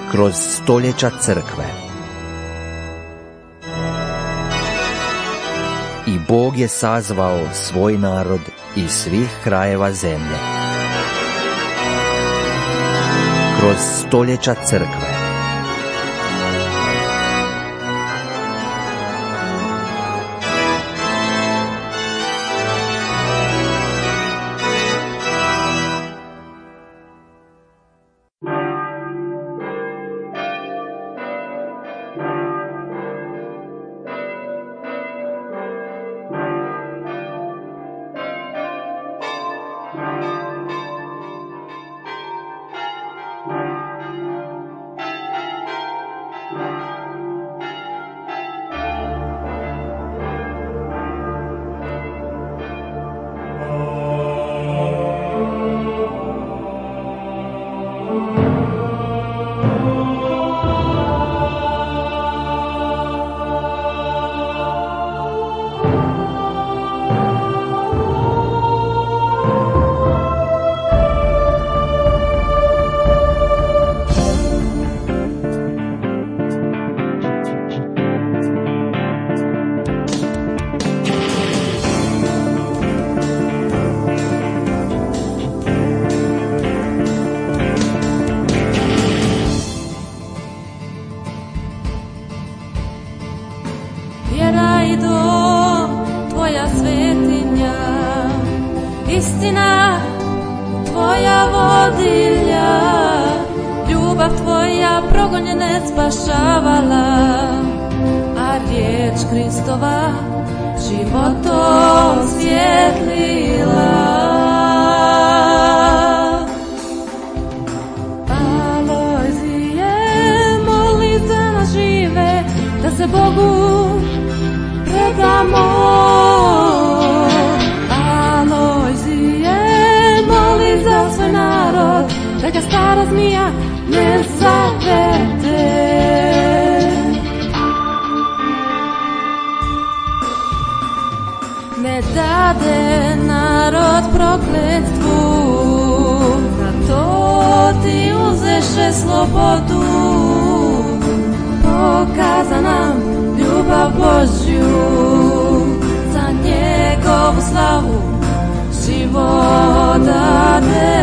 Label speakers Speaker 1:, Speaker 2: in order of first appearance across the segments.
Speaker 1: kroz stoljeća crkve. I Bog je sazvao svoj narod iz svih krajeva zemlje. Kroz stoljeća crkve.
Speaker 2: Istina tvoja vodilja, ljubav tvoja progonjene spašavala, a riječ Kristova život osvjetlila. Alojzije, moli za nas žive, da se Bogu predamo. Za svoj narod, da ga stara zmija ne zavede. Ne dade narod prokletstvu, zato ti uzeše slobodu. Pokaza nam ljubav Božju, za njegovu slavu život dade.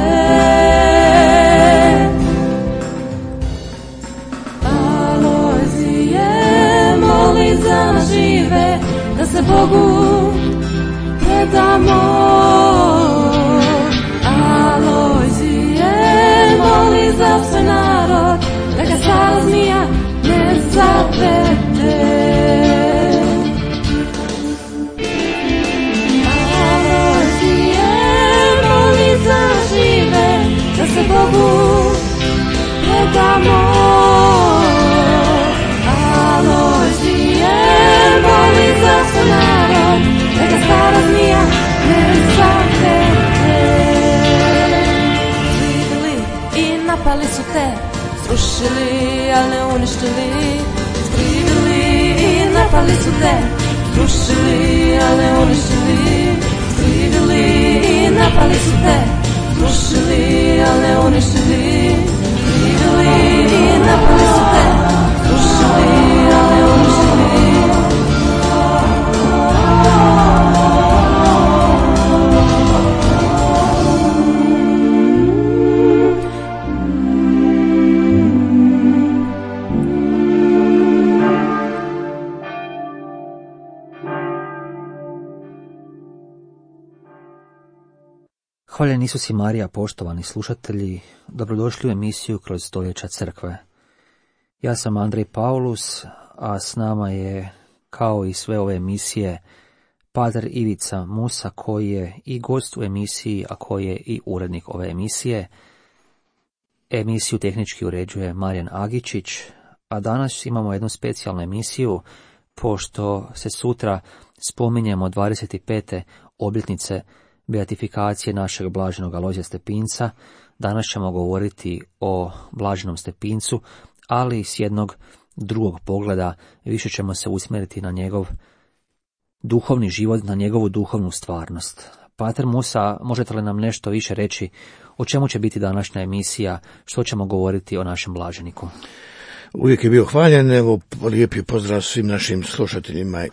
Speaker 2: Alojzije, moli za nas žive, da se Bogu predamo. Alojzije, moli za svoj narod, da ga stara zmija ne zavede. Da se Bogu predamo. Alojzije, moli za svoj narod, da ga stara zmija ne zavede. Skrivili i napali su te, srušili, ali ne uništili. Skrivili i napali su te, srušili, ali ne uništili. Skrivili i napali su te, srušili, ali ne uništili. Skrivili i napali su te, srušili, ali ne uništili.
Speaker 1: Hvaljen Isus i Marija, poštovani slušatelji, dobrodošli u emisiju Kroz stoljeća crkve. Ja sam Andrej Paulus, a s nama je, kao i sve ove emisije, pater Ivica Musa, koji je i gost u emisiji, a koji je i urednik ove emisije. Emisiju tehnički uređuje Marijan Agičić, a danas imamo jednu specijalnu emisiju, pošto se sutra spominjemo 25. obljetnice beatifikacije našeg blaženog Alojzija Stepinca. Danas ćemo govoriti o blaženom Stepincu, ali s jednog drugog pogleda. Više ćemo se usmjeriti na njegov duhovni život, na njegovu duhovnu stvarnost. Pater Musa, možete li nam nešto više reći o čemu će biti današnja emisija, što ćemo govoriti o našem blaženiku?
Speaker 3: Uvijek je bio hvaljen, evo lijepi pozdrav svim našim slušateljima.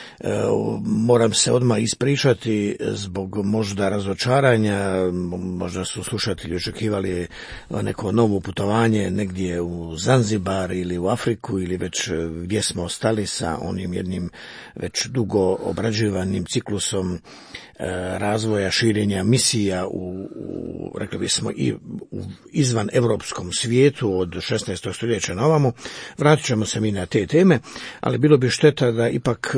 Speaker 3: Moram se odmah ispričati zbog možda razočaranja, možda su slušatelji očekivali neko novo putovanje negdje u Zanzibar ili u Afriku ili već gdje smo ostali sa onim jednim već dugo obrađivanim ciklusom razvoja, širenja misija rekli bismo i u izvan europskom svijetu od 16. stoljeća na ovamo. Vratit ćemo se mi na te teme, ali bilo bi šteta da ipak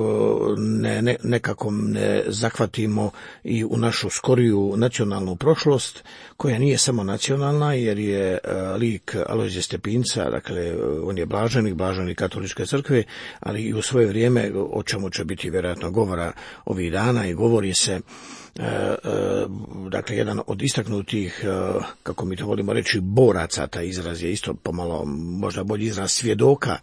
Speaker 3: nekako ne zahvatimo i u našu skoriju nacionalnu prošlost, koja nije samo nacionalna, jer je lik Alojzija Stepinca, dakle on je blaženik Katoličke crkve, ali i u svoje vrijeme, o čemu će biti vjerojatno govora ovih dana, i govori se dakle jedan od istaknutih, kako mi to volimo reći, boraca, taj izraz je isto pomalo možda bolji izraz, svjedoka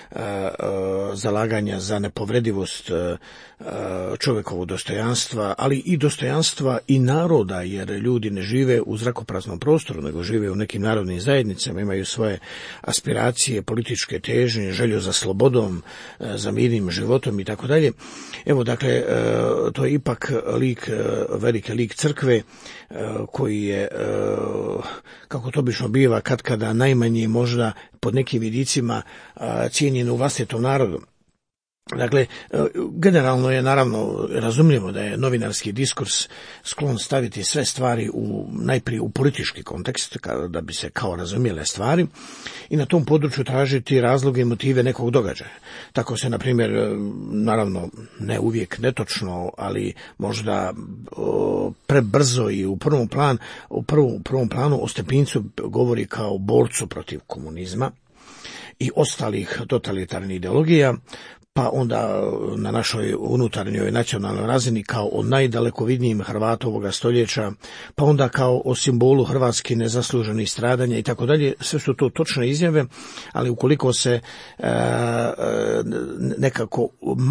Speaker 3: zalaganja za nepovredivost čovjekovog dostojanstva, ali i dostojanstva i naroda, jer ljudi ne žive u zrakopraznom prostoru, nego žive u nekim narodnim zajednicama, imaju svoje aspiracije, političke težnje, želju za slobodom, za mirnim životom i tako dalje. Evo, dakle, to je ipak veliki lik crkve, koji je, kako to obično biva, katkada najmanje možda pod nekim vidicima cijenjen u vlastitom narodu. Dakle, generalno je naravno razumljivo da je novinarski diskurs sklon staviti sve stvari najprije u politički kontekst, da bi se kao razumjele stvari, i na tom području tražiti razloge i motive nekog događaja. Tako se, na primjer, naravno ne uvijek netočno, ali možda prebrzo i u prvom planu o Stepincu govori kao borcu protiv komunizma i ostalih totalitarnih ideologija, pa onda na našoj unutarnjoj nacionalnoj razini kao o najdalekovidnijim Hrvatu ovoga stoljeća, pa onda kao o simbolu hrvatski nezasluženih stradanja i tako dalje. Sve su to točne izjave, ali ukoliko se nekako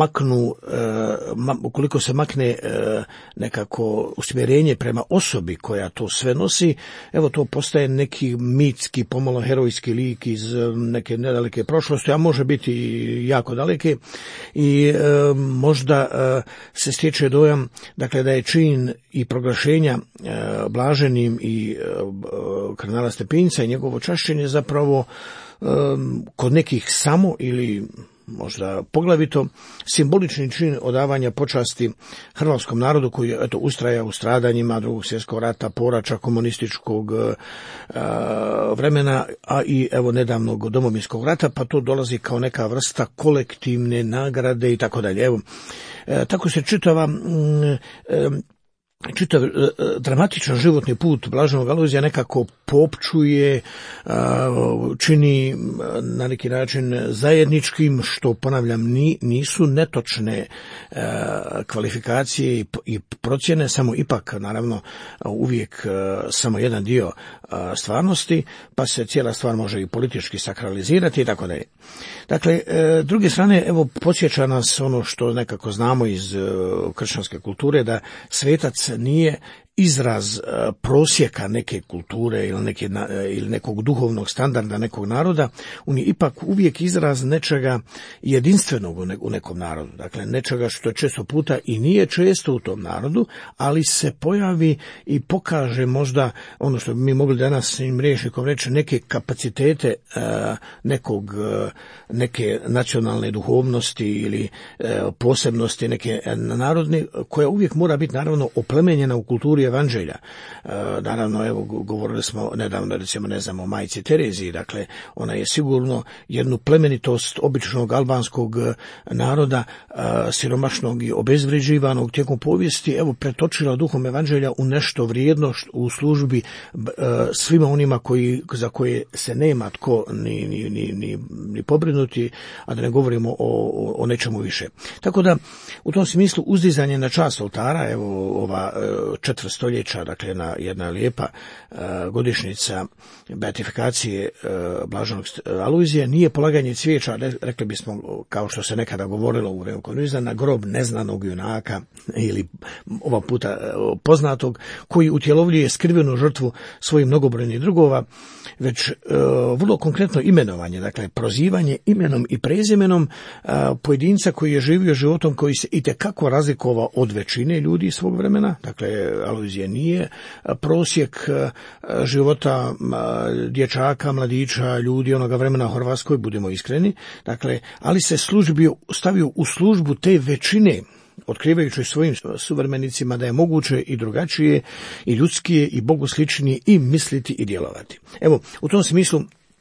Speaker 3: ukoliko se makne nekako usmjerenje prema osobi koja to sve nosi, evo to postaje neki mitski, pomalo herojski lik iz neke nedaleke prošlosti, a može biti i jako daleke. I možda se stječe dojam, dakle, da je čin i proglašenja blaženim i kardinala Stepinca i njegovo čašćenje zapravo kod nekih samo ili možda poglavito simbolični čin odavanja počasti hrvatskom narodu koji ustraja u stradanjima Drugog svjetskog rata, porača komunističkog vremena, a i evo nedavnog Domovinskog rata, pa to dolazi kao neka vrsta kolektivne nagrade i tako dalje. Evo, tako se čitav dramatičan životni put blaženog Alojzija nekako popčuje, čini na neki način zajedničkim, što, ponavljam, nisu netočne kvalifikacije i procjene, samo ipak naravno uvijek samo jedan dio stvarnosti, pa se cijela stvar može i politički sakralizirati i tako dalje. Dakle, druge strane, evo, podsjeća nas ono što nekako znamo iz kršćanske kulture, da svetac nije izraz prosjeka neke kulture ili nekog duhovnog standarda nekog naroda, on je ipak uvijek izraz nečega jedinstvenog u nekom narodu. Dakle, nečega što često puta i nije često u tom narodu, ali se pojavi i pokaže možda ono što bi mi mogli danas im rječnikom reći, neke kapacitete neke nacionalne duhovnosti ili posebnosti neke narodne, koja uvijek mora biti naravno oplemenjena u kulturi evanđelja. Naravno, evo, govorili smo nedavno, recimo, o majci Tereziji, dakle, ona je sigurno jednu plemenitost običnog albanskog naroda, siromašnog i obezvređivanog tijekom povijesti, evo, pretočila duhom evanđelja u nešto vrijedno u službi svima onima za koje se nema tko ni pobrinuti, a da ne govorimo o nečemu više. Tako da, u tom smislu, uzdizanje na čast oltara, evo, ova stoljeća, dakle jedna lijepa godišnjica beatifikacije blaženog Alojzija, nije polaganje cvijeća, rekli bismo, kao što se nekada govorilo u vremenu komunizma, na grob neznanog junaka ili ova puta poznatog, koji utjelovljuje skrivenu žrtvu svojih mnogobrojnih drugova, već vrlo konkretno imenovanje, dakle prozivanje imenom i prezimenom pojedinca koji je živio životom koji se itekako razlikovao od većine ljudi svog vremena. Dakle, Alojzije nije prosjek života dječaka, mladića, ljudi onoga vremena u Hrvatskoj, budemo iskreni, dakle, ali se stavio u službu te većine, otkrivajući svojim suvremenicima da je moguće i drugačije, i ljudskije, i Bogu sličnije, i misliti i djelovati. Evo, u tom smislu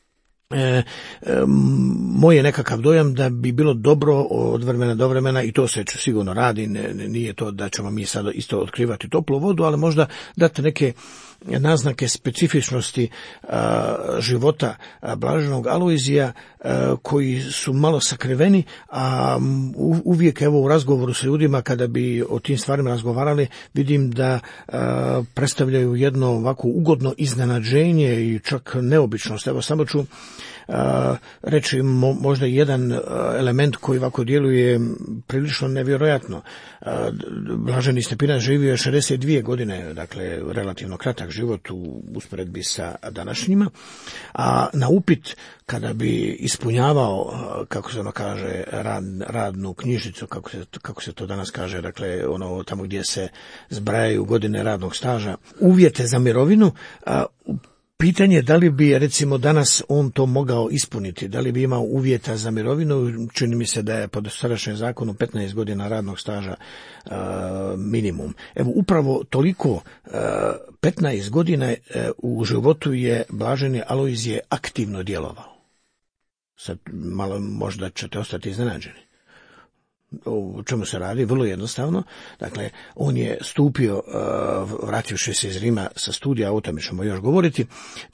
Speaker 3: moj je nekakav dojam da bi bilo dobro od vremena do vremena, i to se sigurno radi, nije to da ćemo mi sad isto otkrivati toplu vodu, ali možda dati neke naznake specifičnosti života blaženog Alojzija koji su malo sakriveni, a uvijek evo u razgovoru sa ljudima kada bi o tim stvarima razgovarali, vidim da predstavljaju jedno ovako ugodno iznenađenje i čak neobičnost. Evo samo ću reći možda jedan element koji ovako djeluje prilično nevjerojatno. Blaženi Stepinac živio je 62 godine, dakle relativno kratak život u usporedbi sa današnjima, a na upit kada bi ispunjavao, kako se ono kaže, radnu knjižicu, kako se to danas kaže, dakle ono tamo gdje se zbrajaju godine radnog staža, uvjete za mirovinu, pitanje je da li bi recimo danas on to mogao ispuniti, da li bi imao uvjeta za mirovinu. Čini mi se da je po dosadašnjem zakonu 15 godina radnog staža minimum. Evo upravo toliko 15 godina u životu je blaženi Alojzije aktivno djelovao. Sad malo možda ćete ostati iznenađeni. O čemu se radi? Vrlo jednostavno. Dakle, on je stupio, vrativši se iz Rima sa studija, o tome ćemo još govoriti,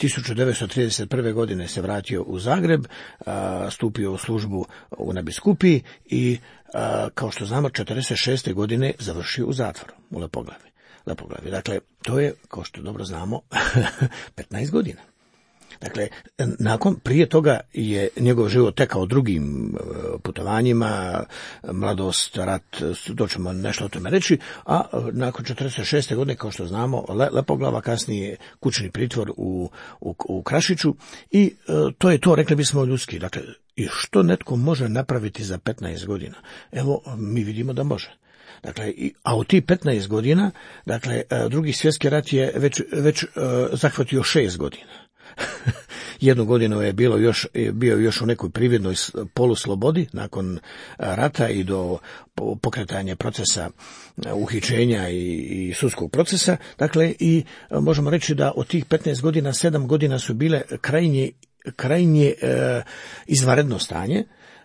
Speaker 3: 1931. godine se vratio u Zagreb, stupio u službu u Nadbiskupiji i, kao što znamo, 1946. godine završio u zatvoru, u Lepoglavi. Dakle, to je, kao što dobro znamo, 15 godina. Dakle, prije toga je njegov život tekao drugim putovanjima, mladost, rat, doćemo nešto o tome reći, a nakon 46. godine, kao što znamo, Lepoglava, kasnije kućni pritvor u Krašiću, i to je to, rekli bismo, ljudski. Dakle, i što netko može napraviti za 15 godina? Evo, mi vidimo da može. Dakle, a u tih 15 godina, dakle, Drugi svjetski rat je već zahvatio 6 godina. Jednu godinu je bio još u nekoj prividnoj poluslobodi nakon rata i do pokretanja procesa uhićenja i sudskog procesa. Dakle, i možemo reći da od tih 15 godina 7 godina su bile krajnje izvanredno stanje.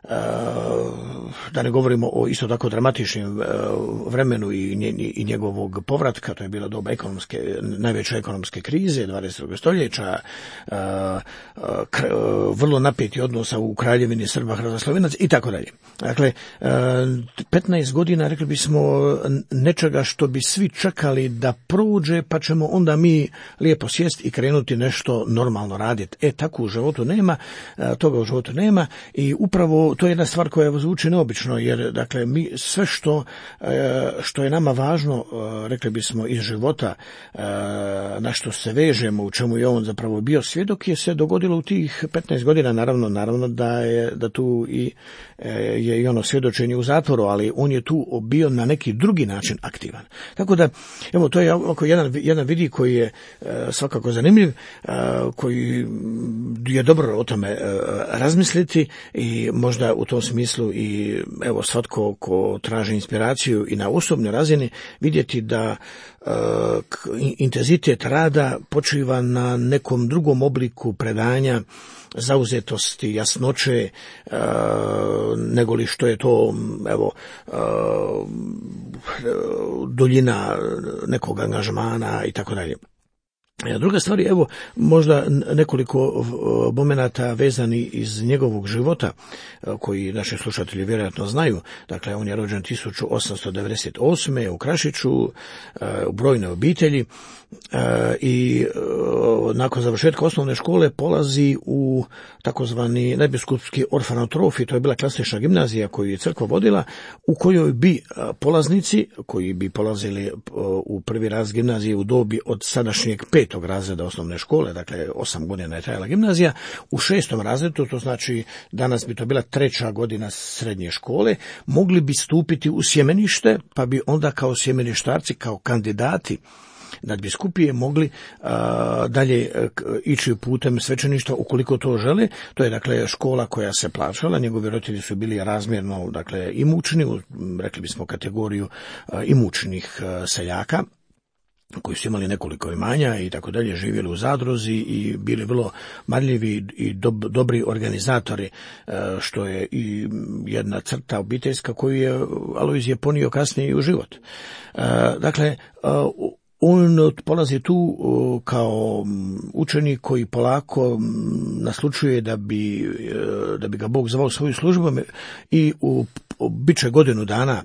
Speaker 3: Da ne govorimo o isto tako dramatičnim vremenu i njegovog povratka, to je bila doba najveće ekonomske krize 20. stoljeća, vrlo napeti odnosa u Kraljevini Srba, Hrvata, Slovenaca i tako dalje. Dakle, 15 godina, rekli bismo, nečega što bi svi čekali da prođe, pa ćemo onda mi lijepo sjesti i krenuti nešto normalno raditi. Tako u životu nema, toga u životu nema, i upravo to je jedna stvar koja zvuči neobično, jer dakle mi sve što je nama važno, rekli bismo, iz života, na što se vežemo, u čemu je on zapravo bio svjedok, je se dogodilo u tih 15 godina. Naravno da tu je i ono svjedočenje u zatvoru, ali on je tu bio na neki drugi način aktivan. Tako da, evo, to je jedan vidik koji je svakako zanimljiv, koji je dobro o tome razmisliti, i možda u tom smislu i evo svatko ko traži inspiraciju i na osobnoj razini vidjeti da intenzitet rada počiva na nekom drugom obliku predanja, zauzetosti, jasnoće, nego li što je to, evo, duljina nekog angažmana i tako dalje. Druga stvar je, evo, možda nekoliko momenata vezani iz njegovog života, koji naši slušatelji vjerojatno znaju. Dakle, on je rođen 1898. u Krašiću, u brojnoj obitelji, i nakon završetka osnovne škole polazi u takozvani nadbiskupski orfanotrofi, to je bila klasična gimnazija koju je crkva vodila, u kojoj bi polaznici koji bi polazili u prvi razred gimnazije u dobi od sadašnjeg 5. razreda osnovne škole, dakle 8 godina je trajala gimnazija, u 6. razredu, to znači danas bi to bila 3. godina srednje škole, mogli bi stupiti u sjemenište, pa bi onda kao sjemeništarci, kao kandidati nadbiskupije mogli dalje ići putem svećeništva ukoliko to žele. To je dakle škola koja se plaćala, njegovi roditelji su bili razmjerno dakle imućni, rekli bismo kategoriju imućnih seljaka koji su imali nekoliko imanja i tako dalje, živjeli u zadruzi i bili vrlo marljivi i dobri organizatori, što je i jedna crta obiteljska koju je Alojzije ponio kasnije i u život. Dakle, on polazi tu kao učenik koji polako naslučuje da bi ga Bog zvao svoju službu i bit će godinu dana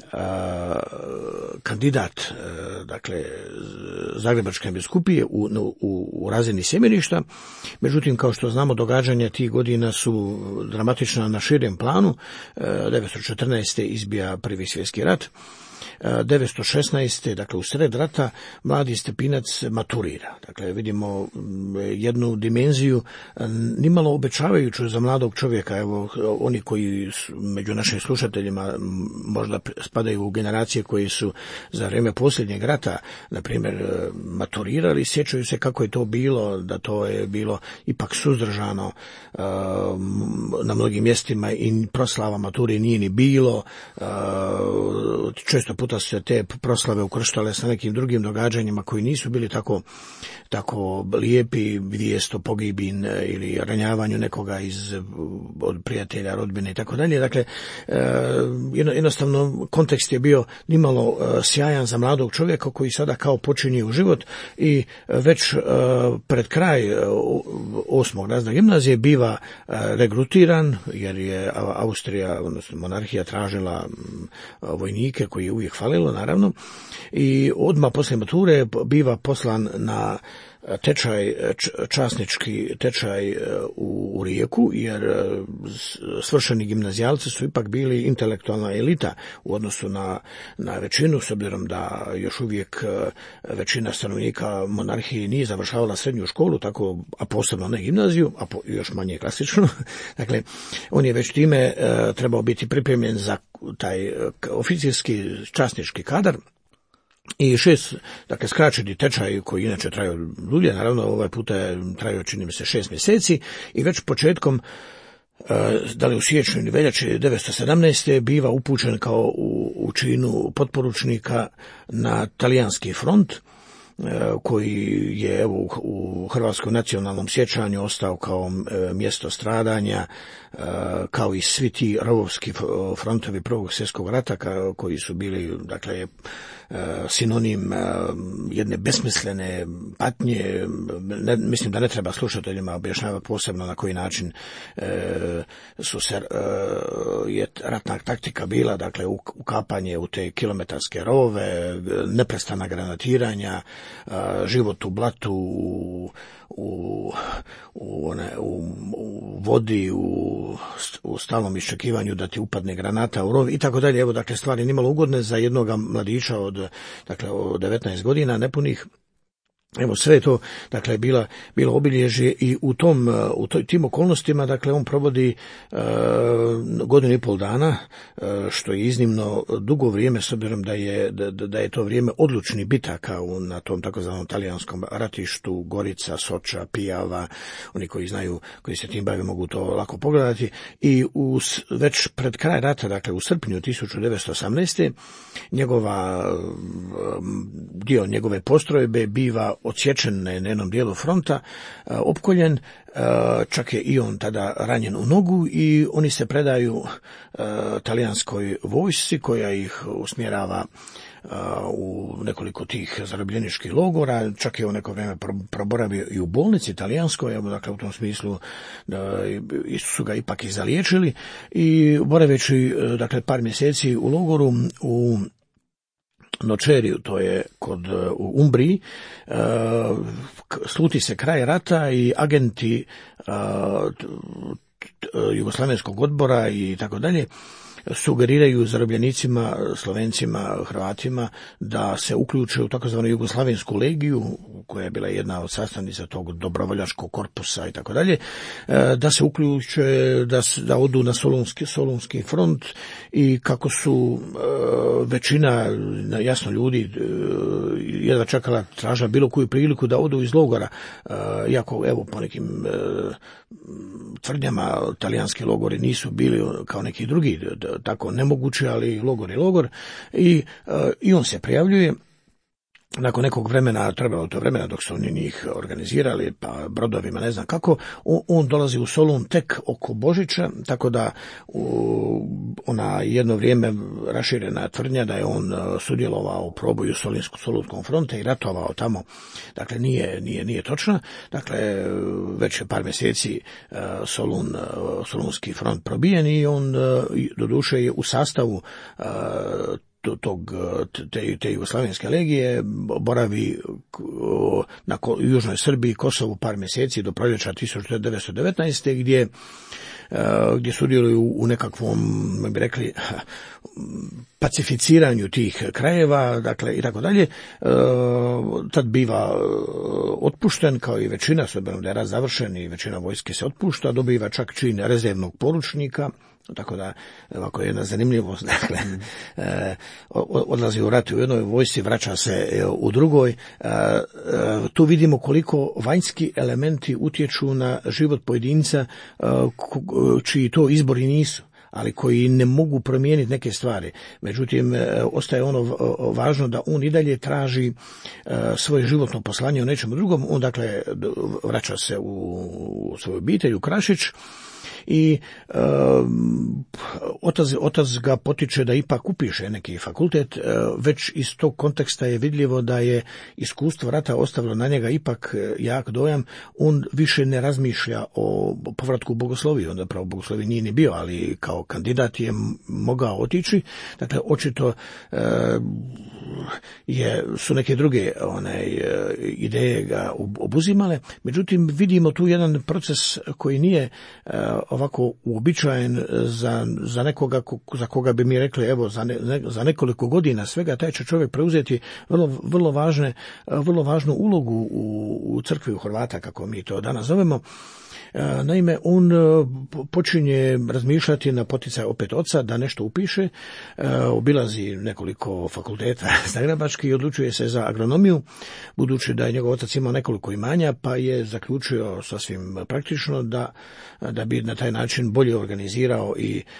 Speaker 3: kandidat dakle Zagrebačke biskupije u razini sjemeništa. Međutim, kao što znamo, događanja tih godina su dramatična na širem planu. 1914. izbija Prvi svjetski rat. 1916. dakle u sred rata mladi Stepinac maturira. Dakle, vidimo jednu dimenziju nimalo obećavajuću za mladog čovjeka. Evo, oni koji među našim slušateljima možda spadaju u generacije koji su za vrijeme posljednjeg rata, na primjer, maturirali, sjećaju se kako je to bilo, da to je bilo ipak suzdržano na mnogim mjestima i proslava mature nije ni bilo. Često puta su se te proslave ukrštale sa nekim drugim događanjima koji nisu bili tako lijepi, vijest o pogibin ili ranjavanju nekoga od prijatelja, rodbine i tako dalje. Dakle, jednostavno kontekst je bio nimalo sjajan za mladog čovjeka koji sada kao počinje u život i već pred kraj 8. razreda gimnazije biva regrutiran, jer je Austrija, odnosno monarhija, tražila vojnike koji je uvijek falilo, naravno, i odmah poslije mature biva poslan na časnički tečaj u Rijeku, jer svršeni gimnazijalci su ipak bili intelektualna elita u odnosu na većinu, s obzirom da još uvijek većina stanovnika monarhije nije završavala srednju školu, tako, a posebno ne gimnaziju, a još manje klasično. Dakle, on je već time trebao biti pripremljen za taj oficirski časnički kadar. I 6, dakle, skraćeni tečaj koji inače trajao dulje, naravno ovaj puta je trajao, čini mi se, 6 mjeseci i već početkom, da li u siječnju ili veljači 1917. biva upućen kao u činu potporučnika na talijanski front, koji je evo u hrvatskom nacionalnom sjećanju ostao kao mjesto stradanja, kao i svi ti rovovski frontovi Prvog svjetskog rata koji su bili, dakle, sinonim jedne besmislene patnje. Mislim da ne treba slušateljima objašnjavati posebno na koji način je ratna taktika bila, dakle ukapanje u te kilometarske rovove, neprestana granatiranja, život u blatu, u vodi, u stalnom iščekivanju da ti upadne granata u rov i tako dalje. Evo, dakle, stvari nimalo ugodne za jednog mladića od 19 godina nepunih. Evo, sve je to, dakle, bilo obilježje i u tim okolnostima, dakle, on provodi godinu i pol dana, što je iznimno dugo vrijeme, s obzirom da je to vrijeme odlučnih bitaka na tom takozvanom talijanskom ratištu, Gorica, Soča, Pijava. Oni koji znaju, koji se tim bave, mogu to lako pogledati. I već pred kraj rata, dakle u srpnju 1918. dio njegove postrojbe biva odsječen na jednom dijelu fronta, opkoljen, čak je i on tada ranjen u nogu i oni se predaju talijanskoj vojsci koja ih usmjerava u nekoliko tih zarobljeničkih logora, čak je u neko vrijeme proboravio i u bolnici italijanskoj, dakle u tom smislu su ga ipak i zaliječili, i boraveći dakle par mjeseci u logoru u Nočeriju, to je u Umbriji, sluti se kraj rata i agenti Jugoslavenskog odbora i tako dalje sugeriraju zarobljenicima, Slovencima, Hrvatima da se uključe u takozvanu Jugoslavensku legiju, koja je bila jedna od sastavnica tog dobrovoljačkog korpusa i tako dalje, da se uključe, da odu na Solunski front, i kako su većina, jasno, ljudi jedva čekala, tražila bilo koju priliku da odu iz logora, iako evo po nekim tvrdnjama talijanski logori nisu bili kao neki drugi tako nemogući, ali logor je logor, i on se prijavljuje. Nakon nekog vremena, trebalo to vremena dok su oni njih organizirali, pa brodovima, ne znam kako, on dolazi u Solun tek oko Božića, tako da ona jedno vrijeme raširena tvrdnja da je on sudjelovao u proboju Solunskom fronte i ratovao tamo, dakle nije točna. Dakle, već je par mjeseci Solunski front probijen, i on doduše je u sastavu te Jugoslavenske legije, boravi na južnoj Srbiji, Kosovu par mjeseci do proljeća 1919. gdje sudjeluju u nekakvom, bi rekli, pacificiranju tih krajeva, dakle, i tako dalje. Tad biva otpušten, kao i većina, s obzirom da je rat završen i većina vojske se otpušta, dobiva čak čin rezervnog poručnika. Tako da, ovako je jedna zanimljivost, dakle, odlazi u rat u jednoj vojsci, vraća se u drugoj. Tu vidimo koliko vanjski elementi utječu na život pojedinca, čiji to izbori nisu, ali koji ne mogu promijeniti neke stvari. Međutim, ostaje ono važno da on i dalje traži svoje životno poslanje u nečemu drugom. On, dakle, vraća se u svoju obitelj, u Krašić, i otac ga potiče da ipak upiše neki fakultet. Već iz tog konteksta je vidljivo da je iskustvo rata ostavilo na njega ipak jak dojam. On više ne razmišlja o povratku u bogosloviju, onda pravo bogosloviji nije ni bio, ali kao kandidat je mogao otići. Dakle, očito su neke druge ideje ga obuzimale. Međutim, vidimo tu jedan proces koji nije ovako uobičajen za nekoga za koga bi mi rekli, evo, za nekoliko godina svega taj će čovjek preuzeti vrlo važnu ulogu u crkvi u Hrvata, kako mi to danas zovemo. Naime, on počinje razmišljati na poticaj opet oca da nešto upiše, obilazi nekoliko fakulteta zagrebačkih i odlučuje se za agronomiju, budući da je njegov otac imao nekoliko imanja, pa je zaključio sasvim praktično da bi na taj način bolje organizirao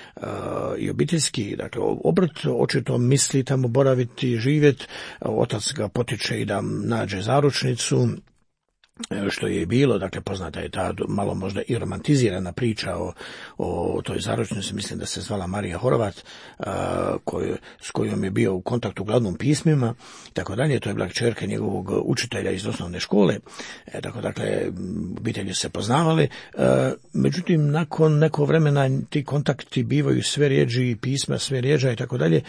Speaker 3: i obiteljski, dakle, obrt. Očito misli tamo boraviti, živjeti. Otac ga potiče i da nađe zaručnicu, što je bilo, dakle, poznata je ta malo možda i romantizirana priča o toj zaručnici, mislim da se zvala Marija Horvat, s kojom je bio u kontaktu uglavnom pismima i tako dalje. To je bila kćerka njegovog učitelja iz osnovne škole, dakle, obitelji se poznavale. Međutim, nakon nekog vremena ti kontakti bivaju sve rjeđi, pisma sve rjeđa i tako dalje.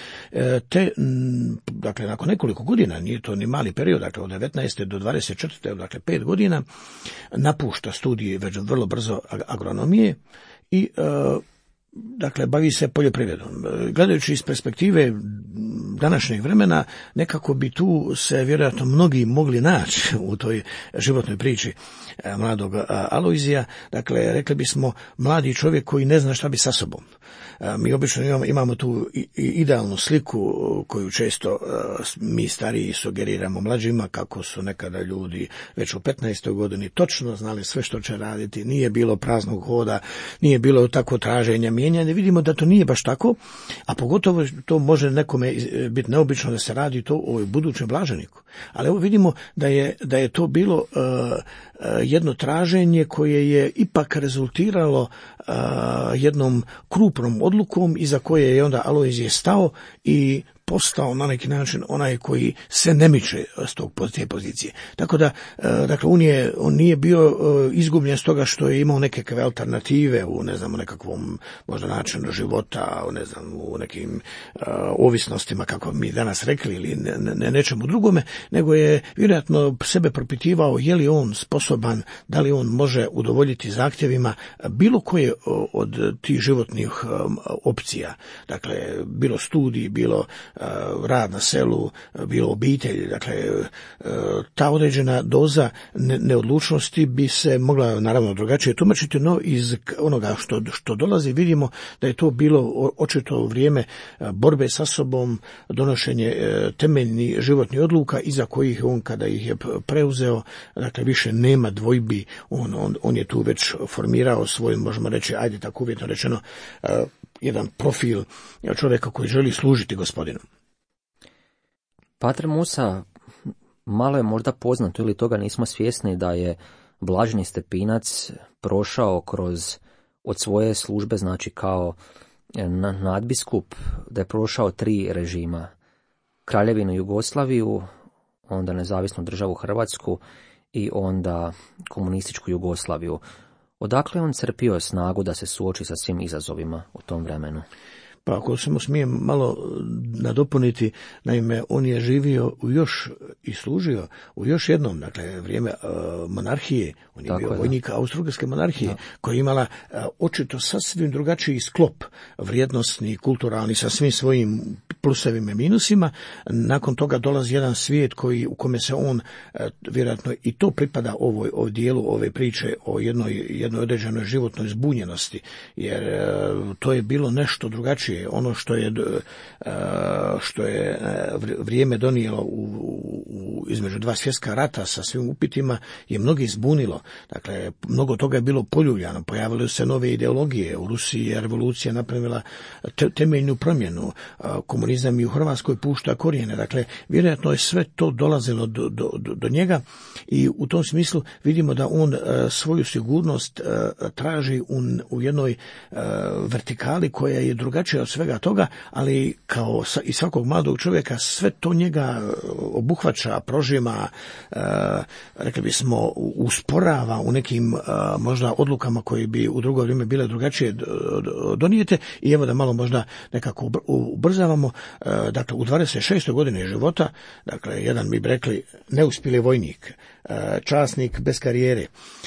Speaker 3: Dakle, nakon nekoliko godina, nije to ni mali period, dakle, od 19. do 24. dakle, 5 godina, napušta studije već vrlo brzo agronomije i dakle, bavi se poljoprivredom. Gledajući iz perspektive današnjeg vremena, nekako bi tu se vjerojatno mnogi mogli naći u toj životnoj priči mladog Alojzija. Dakle, rekli bismo, mladi čovjek koji ne zna šta bi sa sobom. Mi obično imamo tu idealnu sliku koju često mi stariji sugeriramo mlađima, kako su nekada ljudi već u 15. godini točno znali sve što će raditi, nije bilo praznog hoda, nije bilo tako traženja, mijenjanja. Vidimo da to nije baš tako, a pogotovo to može nekome biti neobično da se radi to o budućem blaženiku. Ali evo vidimo da je to bilo jedno traženje koje je ipak rezultiralo jednom krupnom odlukom iza koje je onda Alojzije stao i postao na neki način onaj koji se ne miče s te pozicije. Tako da, dakle, on nije bio izgubljen s toga što je imao nekakve alternative u, ne znam, u nekakvom možda načinu života, ne znam, u nekim ovisnostima, kako mi danas rekli, ili nečemu drugome, nego je vjerojatno sebe propitivao je li on sposoban, da li on može udovoljiti zahtjevima bilo koje od tih životnih opcija. Dakle, bilo studij, bilo rad na selu, bilo obitelj. Dakle, ta određena doza neodlučnosti bi se mogla naravno drugačije tumačiti, no iz onoga što dolazi vidimo da je to bilo očito vrijeme borbe sa sobom, donošenje temeljnih životnih odluka iza kojih on kada ih je preuzeo, dakle više nema dvojbi, on je tu već formirao svoj, možemo reći, ajde tako uvjetno rečeno, jedan profil čovjeka koji želi služiti Gospodinu.
Speaker 1: Pater Musa, malo je možda poznato ili toga nismo svjesni da je Blaženi Stepinac prošao od svoje službe, znači kao nadbiskup, da je prošao 3 režima. Kraljevinu Jugoslaviju, onda nezavisnu državu Hrvatsku i onda komunističku Jugoslaviju. Odakle on crpio snagu da se suoči sa svim izazovima u tom vremenu?
Speaker 3: Pa ako samo smijem malo nadopuniti, naime, on je živio i služio u još jednom, dakle, vrijeme monarhije, on je bio vojnik Austro-Ugarske monarhije, koja je imala očito sasvim drugačiji sklop vrijednosni, kulturalni, sa svim svojim plusevima i minusima. Nakon toga dolazi jedan svijet u kome se on, vjerojatno i to pripada ovoj dijelu ove priče o jednoj određenoj životnoj zbunjenosti, jer to je bilo nešto drugačije. Ono što je vrijeme donijelo između 2 svjetska rata sa svim upitima je mnogi zbunilo. Dakle, mnogo toga je bilo poljuljano, pojavile se nove ideologije. U Rusiji je revolucija napravila temeljnu promjenu. Komunizam i u Hrvatskoj pušta korijene. Dakle, vjerojatno je sve to dolazilo do njega i u tom smislu vidimo da on svoju sigurnost traži u jednoj vertikali koja je drugačija od svega toga, ali kao i svakog mladog čovjeka sve to njega obuhvaća, prožima, rekli bismo, usporava u nekim možda odlukama koje bi u drugo vrijeme bile drugačije donijete. I evo da malo možda nekako ubrzavamo. Dakle, u 26. godini života, dakle, jedan mi bi rekli neuspjeli vojnik, časnik bez karijere,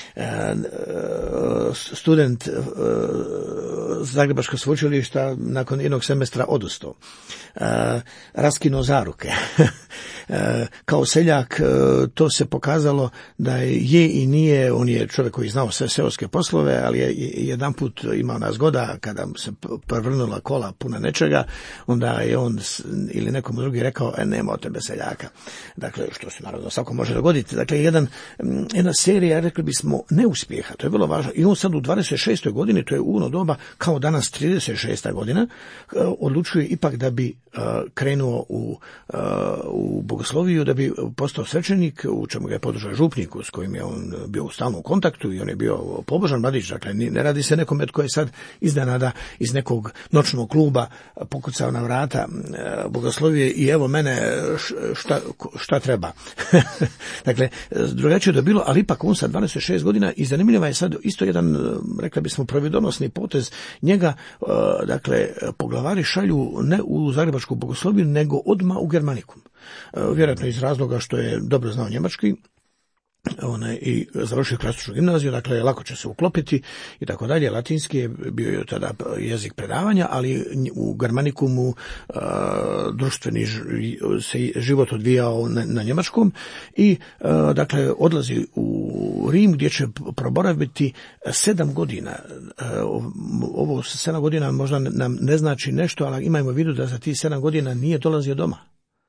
Speaker 3: student Zagrebačkog sveučilišta nakon jednog semestra odustao, raskinuo zaruke. Kao seljak to se pokazalo da je i nije, on je čovjek koji znao sve seoske poslove, ali je jedanput imao nazgoda kada se prevrnula kola puna nečega, onda je on ili nekom drugi rekao, nema od tebe seljaka. Dakle, što se naravno svako može dogoditi. Dakle, jedna serija, rekli bismo, neuspjeha, to je vrlo važno. I on sad u 26. godini, to je uno doba, kao danas 36. godina, odlučuje ipak da bi krenuo u bogosloviju, da bi postao svećenik, u čemu ga je podržao župnik s kojim je on bio u stalnom kontaktu i on je bio pobožan mladić. Dakle, ne radi se nekome tko je sad iznenada iz nekog noćnog kluba pokucao na vrata bogoslovije i evo mene šta treba. Dakle, drugačije je bilo, ali ipak on sa 26 godina i zanimljiva je sad isto jedan, rekli bismo, providonosni potez njega. Dakle, poglavari šalju ne u Zagrebačku bogosloviju, nego odmah u Germanikum. Vjerojatno iz razloga što je dobro znao njemački, i završio klasičnu gimnaziju, dakle lako će se uklopiti i tako dalje. Latinski je bio tada jezik predavanja, ali u Germanikumu društveni život odvijao na njemačkom i dakle odlazi u Rim gdje će proboraviti 7 godina. Ovo 7 godina možda nam ne znači nešto, ali imajmo u vidu da za tih 7 godina nije dolazio doma.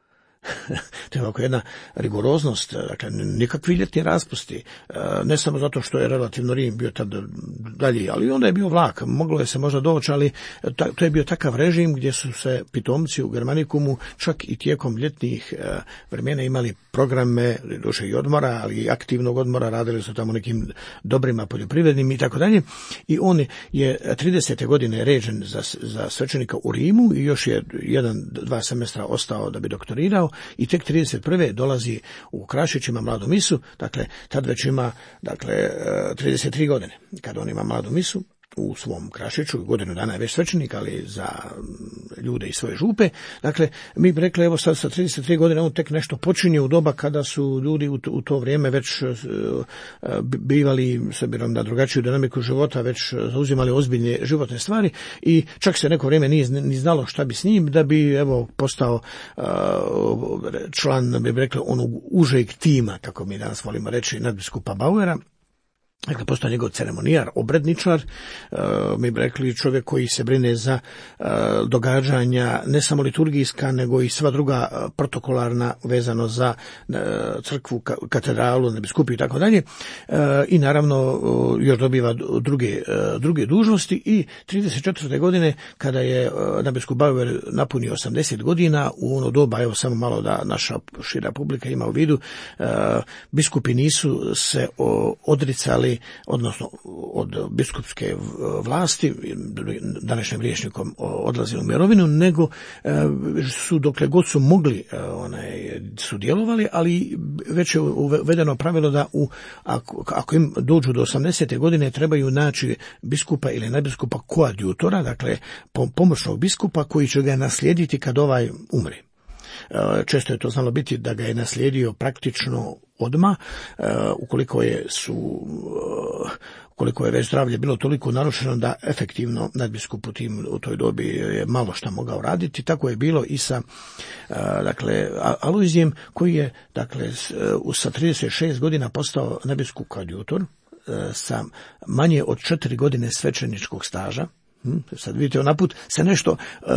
Speaker 3: to je ovako jedna rigoroznost, dakle nikakvi ljetni raspusti, ne samo zato što je relativno Rim bio tad dalje, ali onda je bio vlak, moglo je se možda doći, ali to je bio takav režim gdje su se pitomci u Germanikumu čak i tijekom ljetnih vremena imali programe, duše i odmora, ali i aktivnog odmora, radili su tamo nekim dobrima poljoprivrednim i tako dalje, i on je 30. godine ređen za svećenika u Rimu i još je 1-2 semestra ostao da bi doktorirao, i tek 31. dolazi u Krašić, ima mladu misu, dakle tad već ima 33 godine kad on ima mladu misu u svom Krašiću, godinu dana je već svećenik, ali za ljude iz svoje župe. Dakle, mi bi rekli, evo sad sa 33 godine on tek nešto počinje u doba kada su ljudi u to vrijeme već bivali, s obzirom na drugačiju dinamiku života, već zauzimali ozbiljne životne stvari, i čak se neko vrijeme nije ni znalo šta bi s njim, da bi evo postao član, bi rekli, onog užeg tima, kako mi danas volimo reći, nadbiskupa Bauera. Dakle, postao njegov ceremonijar, obredničar, mi bi rekli čovjek koji se brine za događanja ne samo liturgijska, nego i sva druga protokolarna vezano za crkvu, katedralu, nadbiskupiju i tako dalje. I naravno još dobiva druge dužnosti, i 34. godine kada je nadbiskup Bauer napunio 80 godina, u ono doba, evo samo malo da naša šira publika ima u vidu, biskupi nisu se odricali, odnosno od biskupske vlasti, današnjim rječnikom odlazili u mirovinu, nego su dokle god su mogli su djelovali, ali već je uvedeno pravilo da ako im dođu do 80. godine trebaju naći biskupa ili nadbiskupa koadjutora, dakle pomoćnog biskupa koji će ga naslijediti kad ovaj umre. Često je to znalo biti da ga je naslijedio praktično odmah, ukoliko je već zdravlje bilo toliko narušeno da efektivno nadbiskup u toj dobi je malo šta mogao raditi. Tako je bilo i sa Alojzijem, koji je sa 36 godina postao nadbiskup koadjutor sa manje od 4 godine svećeničkog staža. Sad vidite, onaput se nešto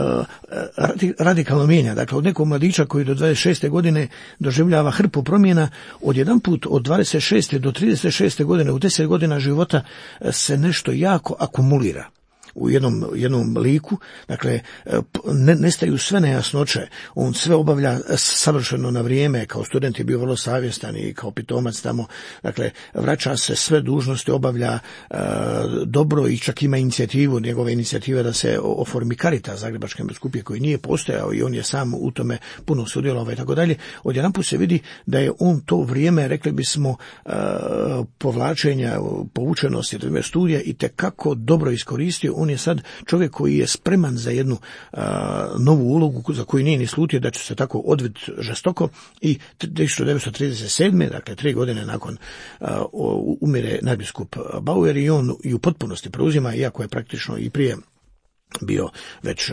Speaker 3: radikalno mijenja. Dakle, od nekog mladića koji do 26. godine doživljava hrpu promjena, odjedanput od 26. do 36. godine, u 10 godina života se nešto jako akumulira u jednom liku. Dakle, nestaju sve nejasnoće, on sve obavlja savršeno na vrijeme, kao student je bio vrlo savjestan i kao pitomac tamo, dakle, vraća se, sve dužnosti obavlja dobro, i čak ima inicijativu, njegove inicijative da se oformi Caritas Zagrebačke biskupije, koji nije postojao, i on je sam u tome puno sudjelovao i tako dalje. Odjedanput se vidi da je on to vrijeme, rekli bismo, povlačenja, poučenosti, studija, i tekako dobro iskoristio. On je sad čovjek koji je spreman za jednu novu ulogu za koju nije ni slutio da će se tako odviti žestoko, i 1937. dakle 3 godine nakon umire nadbiskup Bauer, i on i u potpunosti preuzima, iako je praktično i prije bio već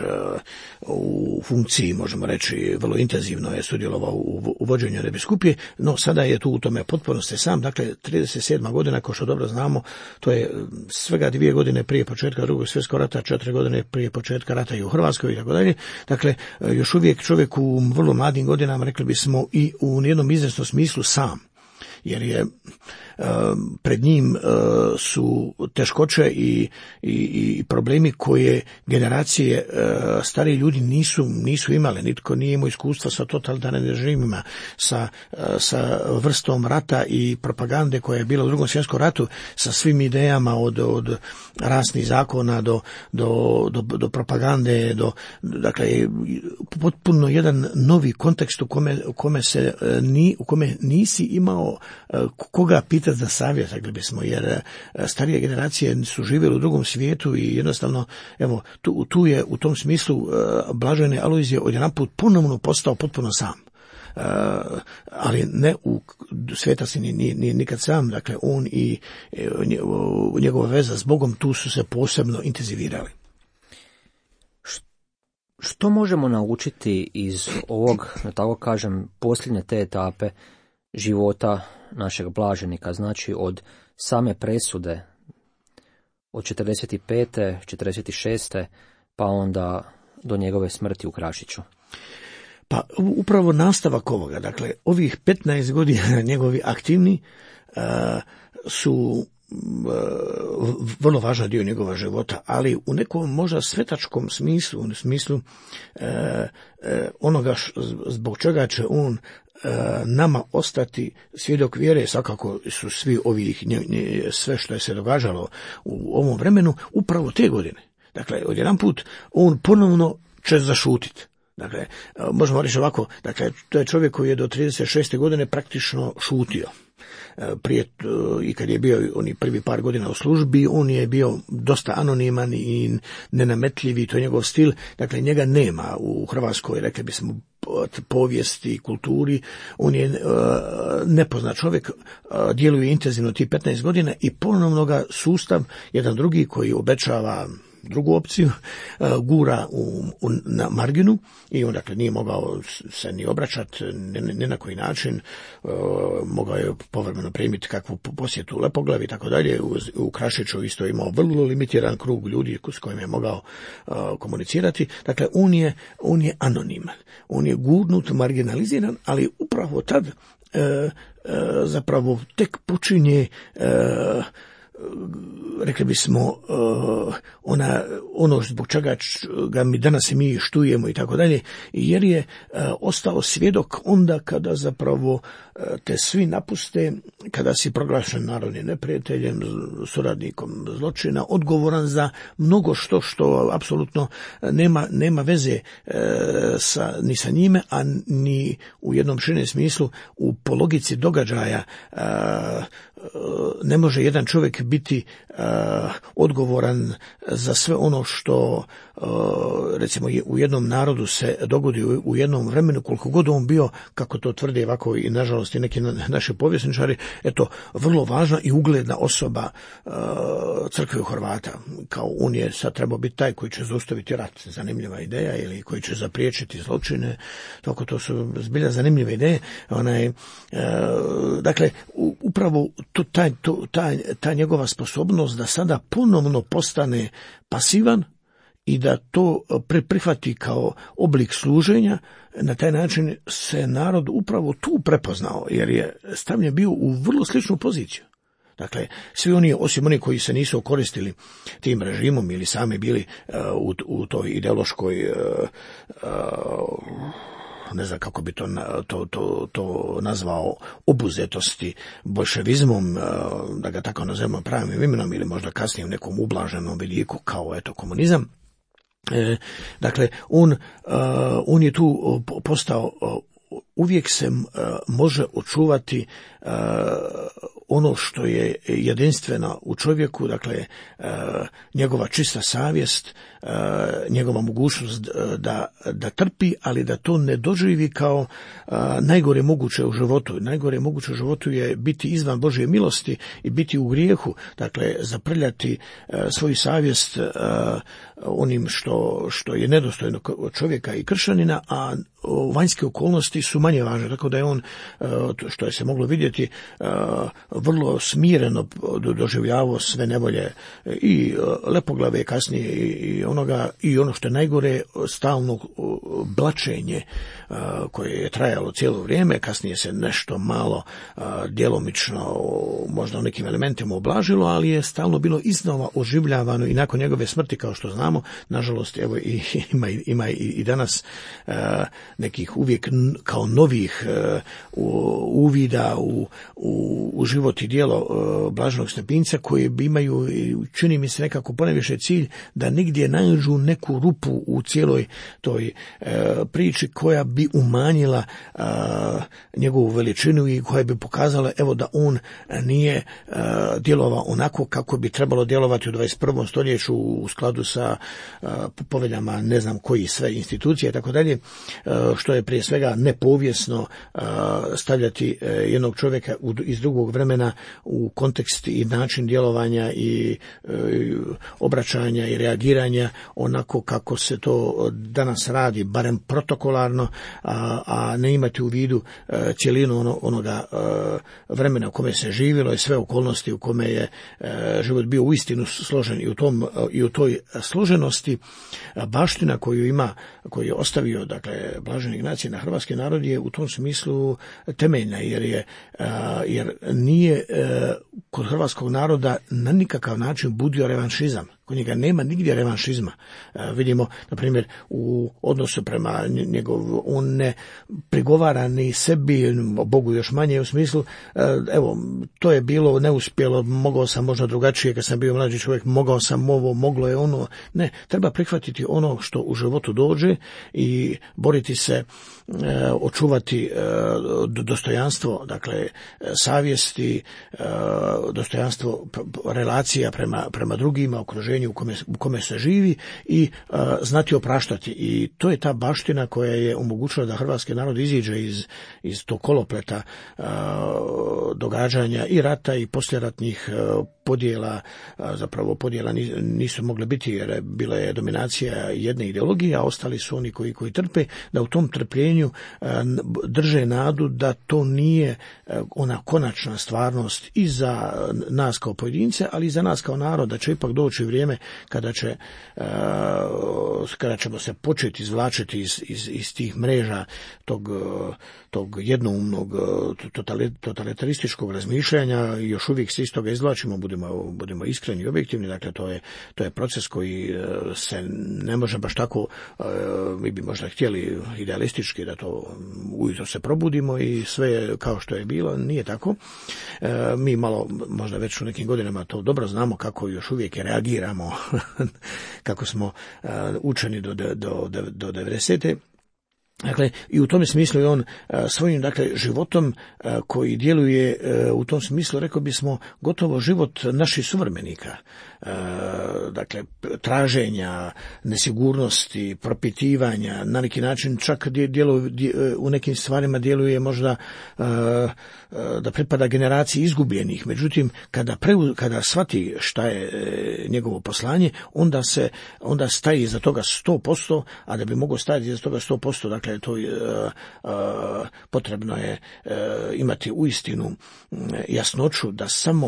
Speaker 3: u funkciji, možemo reći, vrlo intenzivno je sudjelovao u vođenju nadbiskupije, no sada je tu u tome potpunosti sam. Dakle, 37. godina, kao što dobro znamo, to je svega 2 godine prije početka Drugog svjetskog rata, 4 godine prije početka rata i u Hrvatskoj i tako dalje. Dakle, još uvijek čovjek u vrlo mladim godinama, rekli bismo, i u jednom izvjesnom smislu sam, jer je pred njim su teškoće i problemi koje generacije stariji ljudi nisu imale. Nitko nije imao iskustva sa totalitarnim režimima, sa vrstom rata i propagande koja je bila u Drugom svjetskom ratu, sa svim idejama od rasnih zakona do propagande, dakle potpuno jedan novi kontekst u kome nisi imao koga pitati za savjet, rekli bismo, jer starije generacije su živjeli u drugom svijetu, i jednostavno, evo, tu je u tom smislu blaženi Alojzije odjedanput ponovno postao potpuno sam. Ali ne u svetaci nije nikad sam, dakle on i njegova veza s Bogom tu su se posebno intenzivirali.
Speaker 1: Što možemo naučiti iz ovog, da tako kažem, posljednje te etape života našeg blaženika, znači od same presude od 45. 46. pa onda do njegove smrti u Krašiću?
Speaker 3: Pa upravo nastavak ovoga, dakle, ovih 15 godina njegovi aktivni su vrlo važan dio njegova života, ali u nekom možda svetačkom smislu, u smislu onoga zbog čega će on nama ostati svjedok vjere, svakako su svi ovih, sve što je se događalo u ovom vremenu, upravo te godine. Dakle, odjedanput on ponovno će zašutiti. Dakle, možemo reći ovako, dakle, to je čovjek koji je do 36. godine praktično šutio. Prije, i kad je bio oni prvi par godina u službi, on je bio dosta anoniman i nenametljiv i to je njegov stil. Dakle, njega nema u Hrvatskoj, rekli bismo, povijesti i kulturi. On je nepoznat čovjek, djeluje intenzivno tih 15 godina i ponovno ga sustav, jedan drugi koji obećava drugu opciju, gura na marginu i on dakle nije mogao se ni obraćati ni na koji način, mogao je povremeno primiti kakvu posjetu Lepoglavi i tako dalje. U Krašiću isto imao vrlo limitiran krug ljudi s kojim je mogao komunicirati. Dakle, on je anoniman, on je gurnut, marginaliziran, ali upravo tad zapravo tek počinje rekli bismo ono zbog čega ga mi danas i mi štujemo i tako dalje, jer je ostao svjedok onda kada zapravo te svi napuste, kada si proglašen narodnim neprijateljem, suradnikom zločina, odgovoran za mnogo što apsolutno nema veze ni sa njime, a ni u jednom širem smislu po logici događaja ne može jedan čovjek biti odgovoran za sve ono što recimo u jednom narodu se dogodi u jednom vremenu, koliko god on bio, kako to tvrde ovako i nažalost i neki naši povjesničari, eto, vrlo važna i ugledna osoba crkve u Hrvata. Kao on je sad trebao biti taj koji će zaustaviti rat, zanimljiva ideja, ili koji će zapriječiti zločine, tako to su zbilja zanimljive ideje. Dakle, upravo ta njegova sposobnost da sada ponovno postane pasivan i da to prihvati kao oblik služenja, na taj način se narod upravo tu prepoznao, jer je stavljen bio u vrlo sličnu poziciju. Dakle, svi oni, osim oni koji se nisu koristili tim režimom ili sami bili u toj ideološkoj ne znam kako bi to nazvao, obuzetosti bolševizmom, da ga tako nazovemo pravim imenom, ili možda kasnije u nekom ublaženom vidiku kao komunizam. Dakle, on je tu postao, uvijek se može očuvati ono što je jedinstveno u čovjeku, dakle njegova čista savjest, njegova mogućnost da trpi, ali da to ne doživi kao najgore moguće u životu. Najgore moguće u životu je biti izvan Božje milosti i biti u grijehu, dakle zaprljati svoju savjest onim što je nedostojno čovjeka i kršćanina, a vanjske okolnosti su manje važne, tako da je on, što je se moglo vidjeti, vrlo smireno doživljavao sve nevolje i Lepoglave kasnije i ono što je najgore, stalno blaćenje koje je trajalo cijelo vrijeme. Kasnije se nešto malo djelomično možda u nekim elementima ublažilo, ali je stalno bilo iznova oživljavano i nakon njegove smrti, kao što znamo. Nažalost, evo ima i danas nekih uvijek kao novih uvida u život i djelo blaženog Stepinca, koji imaju, čini mi se, nekako ponajviše cilj da nigdje nađu neku rupu u cijeloj toj priči koja bi umanjila njegovu veličinu i koja bi pokazala, evo, da on nije djelovao onako kako bi trebalo djelovati u 21. stoljeću u skladu sa poveljama ne znam koji sve institucije i tako dalje, što je prije svega ne povijest povijesno stavljati jednog čovjeka iz drugog vremena u kontekst i način djelovanja i obraćanja i reagiranja onako kako se to danas radi, barem protokolarno, a ne imati u vidu cjelinu onoga vremena u kome se živjelo i sve okolnosti u kome je život bio uistinu složen, i u toj složenosti baština koju je ostavio, dakle, Blaženi Ignacije na hrvatski narod je u tom smislu temeljna, jer nije kod hrvatskog naroda na nikakav način budio revanšizam. Kod njega nema nigdje revanšizma. Vidimo, na primjer, u odnosu prema on ne prigovara ni sebi, Bogu još manje, u smislu, evo, to je bilo neuspjelo, mogao sam možda drugačije, kad sam bio mlađi čovjek, mogao sam ovo, moglo je ono. Ne, treba prihvatiti ono što u životu dođe i boriti se, očuvati dostojanstvo, dakle, savjesti, dostojanstvo relacija prema drugima, okruženju u kome se živi i znati opraštati. I to je ta baština koja je omogućila da hrvatski narod iziđe iz tog kolopleta događanja i rata i poslijeratnih podjela. Zapravo podjela nisu mogle biti jer bila je dominacija jedne ideologije, a ostali su oni koji trpe, da u tom trpljenju drže nadu da to nije ona konačna stvarnost i za nas kao pojedince, ali i za nas kao narod, da će ipak doći vrijeme kada ćemo se početi izvlačiti iz tih mreža tog jednoumnog totalitarističkog razmišljanja i još uvijek se iz toga izvlačimo, budemo iskreni i objektivni. Dakle, to je proces koji se ne može baš tako, mi bi možda htjeli idealistički da to ujutro se probudimo i sve kao što je bilo, nije tako. Mi malo, možda već u nekim godinama to dobro znamo kako još uvijek reagiramo, kako smo učeni do 90. Dakle, i u tom smislu je on svojim, dakle, životom koji djeluje u tom smislu, rekao bismo, gotovo život naših suvremenika. Dakle, traženja, nesigurnosti, propitivanja, na neki način čak u nekim stvarima djeluje možda da pripada generaciji izgubljenih. Međutim, kada shvati šta je njegovo poslanje, onda staje iza toga 100%, a da bi mogao stajati iza toga 100%, dakle, to potrebno je imati uistinu jasnoću da samo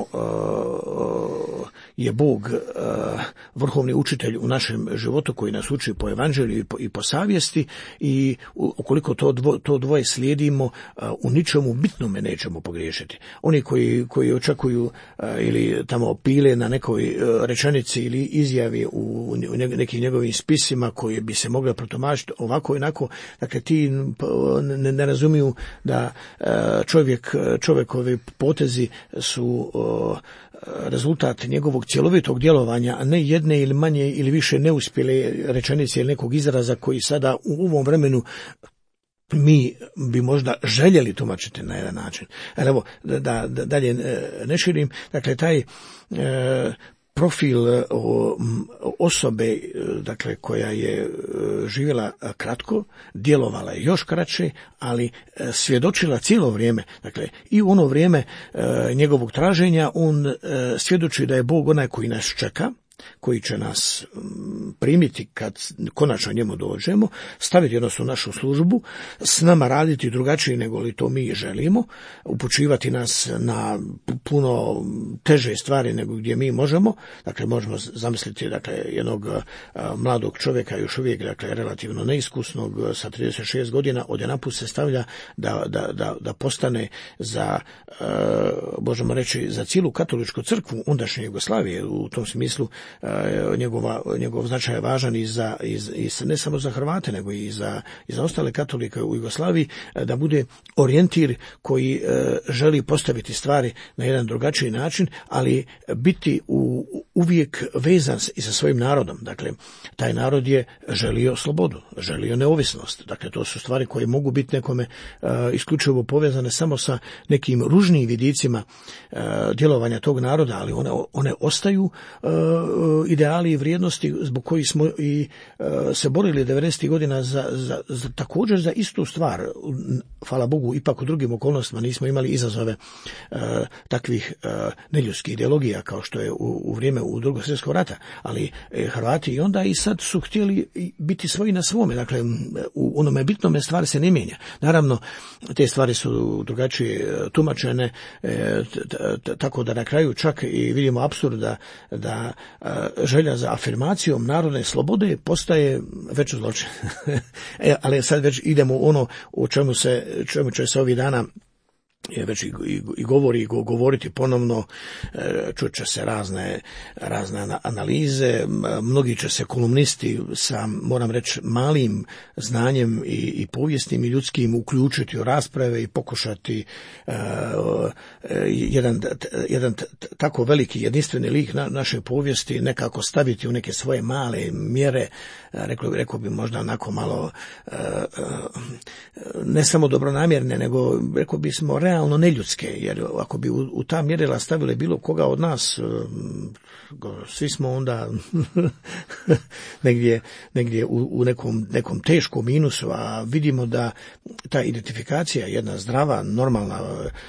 Speaker 3: je Bog vrhovni učitelj u našem životu koji nas uči po evanđelju i po savjesti, i ukoliko to dvoje slijedimo, u ničemu bitnome nećemo pogriješiti. Oni koji očekuju ili tamo pile na nekoj rečenici ili izjavi u nekim njegovim spisima koje bi se mogle protumačiti ovako i onako, dakle, ti ne razumiju da čovjekovi potezi su rezultat njegovog cjelovitog djelovanja, a ne jedne ili manje ili više neuspjele rečenice ili nekog izraza koji sada u ovom vremenu mi bi možda željeli tumačiti na jedan način. Ali evo, da dalje ne širim, dakle, taj profil osobe, dakle, koja je živjela kratko, djelovala je još kraće, ali svjedočila cijelo vrijeme. Dakle, i u ono vrijeme njegovog traženja on svjedoči da je Bog onaj koji nas čeka, koji će nas primiti kad konačno njemu dođemo, staviti jednostavno našu službu, s nama raditi drugačije nego li to mi želimo, upućivati nas na puno teže stvari nego gdje mi možemo. Dakle, možemo zamisliti, dakle, jednog mladog čovjeka, još uvijek, dakle, relativno neiskusnog, sa 36 godina, odjedanput se stavlja da postane za, možemo reći, za cijelu katoličku crkvu ondašnje Jugoslavije. U tom smislu njegov značaj je važan i ne samo za Hrvate, nego i za ostale katolike u Jugoslaviji, da bude orijentir koji želi postaviti stvari na jedan drugačiji način, ali biti uvijek vezan i sa svojim narodom. Dakle, taj narod je želio slobodu, želio neovisnost. Dakle, to su stvari koje mogu biti nekome isključivo povezane samo sa nekim ružnim vidicima djelovanja tog naroda, ali one ostaju ideali i vrijednosti zbog kojih smo i se borili 90. godina također za istu stvar. Hvala Bogu, ipak u drugim okolnostima nismo imali izazove takvih neljudskih ideologija kao što je u vrijeme u Drugog svjetskog rata, ali Hrvati i onda i sad su htjeli biti svoji na svome. Dakle, u onome bitnome stvari se ne mijenja. Naravno, te stvari su drugačije tumačene, tako da na kraju čak i vidimo apsurd da želja za afirmacijom narodne slobode postaje veći zločin. Ali sad već idemo u ono o čemu će se ovih dana već i govoriti ponovno, čut će se razne analize, mnogi će se kolumnisti sa, moram reći, malim znanjem i povijesnim i ljudskim uključiti u rasprave i pokušati jedan tako veliki jedinstveni lik naše povijesti nekako staviti u neke svoje male mjere, rekao bi možda onako malo ne samo dobronamjerne, nego rekao bismo realno neljudske, jer ako bi u ta mjerila stavili bilo koga od nas, svi smo onda negdje u nekom teškom minusu, a vidimo da ta identifikacija, jedna zdrava, normalna,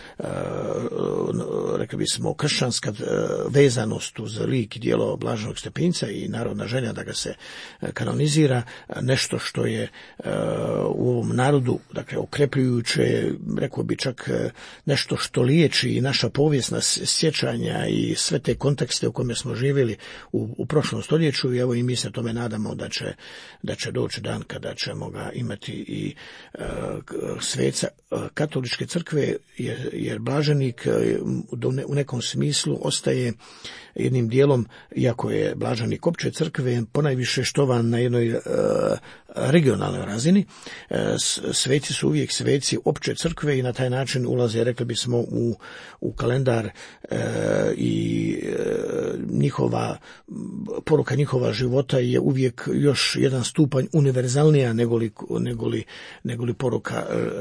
Speaker 3: rekli bismo kršćanska vezanost uz lik i djelo Blaženog Stepinca i narodna želja da ga se kanonizira, nešto što je u ovom narodu, dakle, okrepljujuće, rekao bi čak nešto što liječi i naša povijesna sjećanja i sve te kontekste u kojima smo živjeli u prošlom stoljeću, i evo i mi se tome nadamo da će doći dan kada ćemo ga imati i sveca katoličke crkve, jer blaženik u nekom smislu ostaje jednim dijelom, iako je blaženik opće crkve, ponajviše štovan na jednoj regionalnoj razini. Sveci su uvijek sveci opće crkve i na taj način ulaze, rekli bismo, u kalendar i njihova poruka njihova života je uvijek još jedan stupanj univerzalnija negoli poruka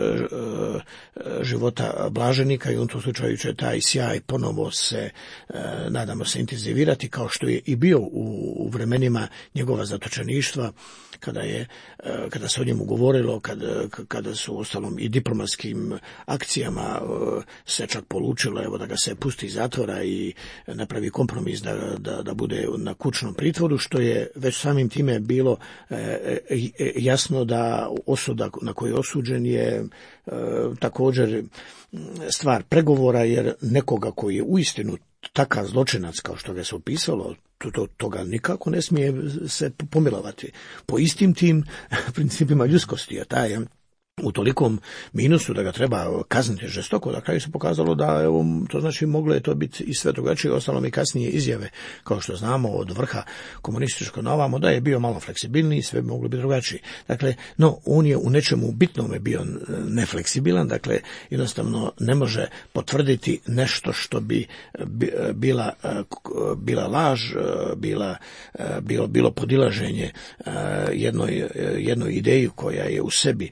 Speaker 3: života blaženika, i u tom slučaju će taj sjaj ponovo se, nadamo se, intenzivirati kao što je i bio u vremenima njegova zatočeništva, kada se o njemu govorilo, kada su u ostalom i diplomatskim akcijama se čak polučilo, evo, da ga se pusti iz zatvora i napravi kompromis da bude na kućnom pritvoru, što je već samim time bilo jasno da osuda na koju je osuđen je također stvar pregovora, jer nekoga koji je uistinu takav zločinac kao što ga se opisalo, toga nikako ne smije se pomilovati po istim tim principima ljudskosti, a taj je u tolikom minusu da ga treba kazniti žestoko. Na kraju se pokazalo da, evo, to znači moglo je to biti i sve drugačije. Ostalo mi kasnije izjave, kao što znamo, od vrha komunističkog na ovamo, da je bio malo fleksibilniji, sve bi moglo biti drugačije. Dakle, no, on je u nečemu bitnome bio nefleksibilan, dakle, jednostavno ne može potvrditi nešto što bi bila laž, bilo podilaženje jednoj ideji koja je u sebi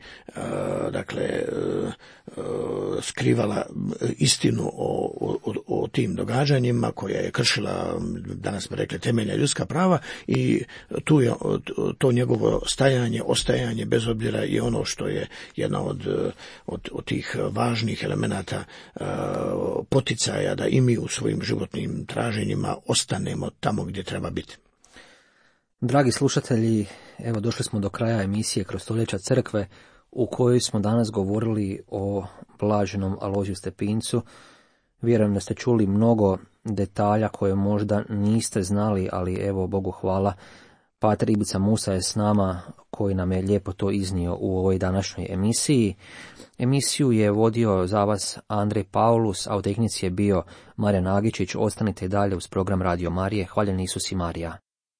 Speaker 3: skrivala istinu o tim događanjima, koja je kršila, danas smo rekli, temeljna ljudska prava, i tu je to njegovo ostajanje bez obzira je ono što je jedna od tih važnih elemenata poticaja da i mi u svojim životnim traženjima ostanemo tamo gdje treba biti.
Speaker 1: Dragi slušatelji, evo došli smo do kraja emisije Kroz stoljeća crkve, u kojoj smo danas govorili o blaženom Alojziju Stepincu. Vjerujem da ste čuli mnogo detalja koje možda niste znali, ali evo, Bogu hvala, pater Ivica Musa je s nama, koji nam je lijepo to iznio u ovoj današnjoj emisiji. Emisiju je vodio za vas Andrej Paulus, a u tehnici je bio Marijan Agičić. Ostanite dalje uz program Radio Marije. Hvaljen Isus i Marija.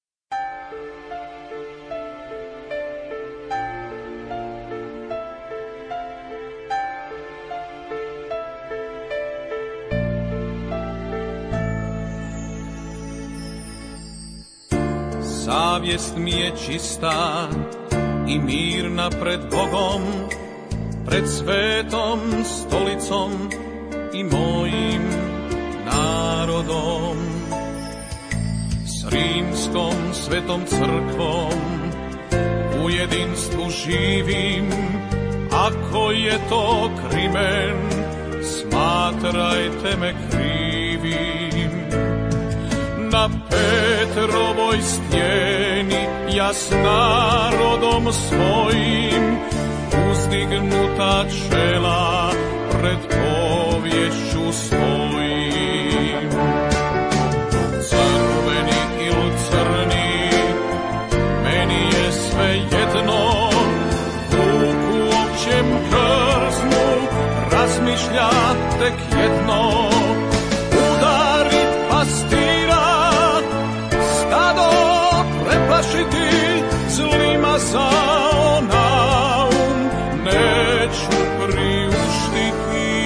Speaker 4: Savjest mi je čista i mirna pred Bogom, pred svetom stolicom i mojim narodom. S svetom crkvom u jedinstvu živim. Ako je to krimen, smatrajte me krivim. Na Petrovoj stijeni ja s narodom svojim uzdignuta čela pred poviješću svojim. Crveni ili crni, meni je sve jedno, vuk u općem krznu razmišlja tek jedno, udarit pastira, stado preplašiti, zlima zao naum neću priuštiti.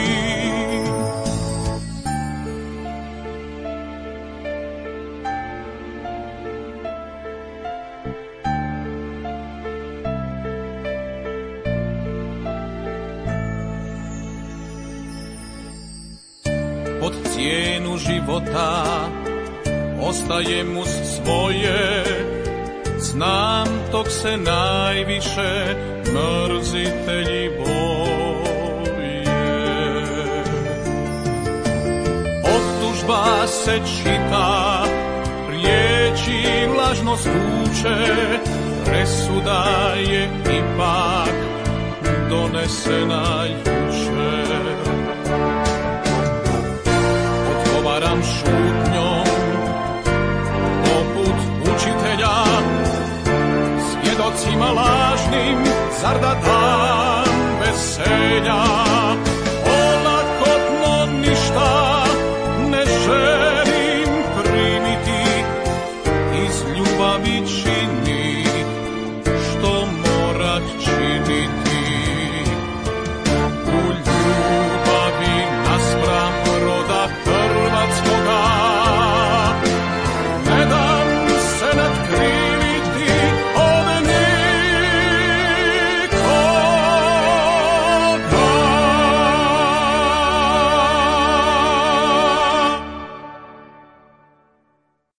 Speaker 4: Pod cijenu života ostajem uz svoje, znam tog se najviše mrzitelji boje. Optužba se čita, riječi lažno zvuče, presuda je ipak donesena jučer. Odgovaram šutnjom poput učitelja, svjedocima lažnim, zar da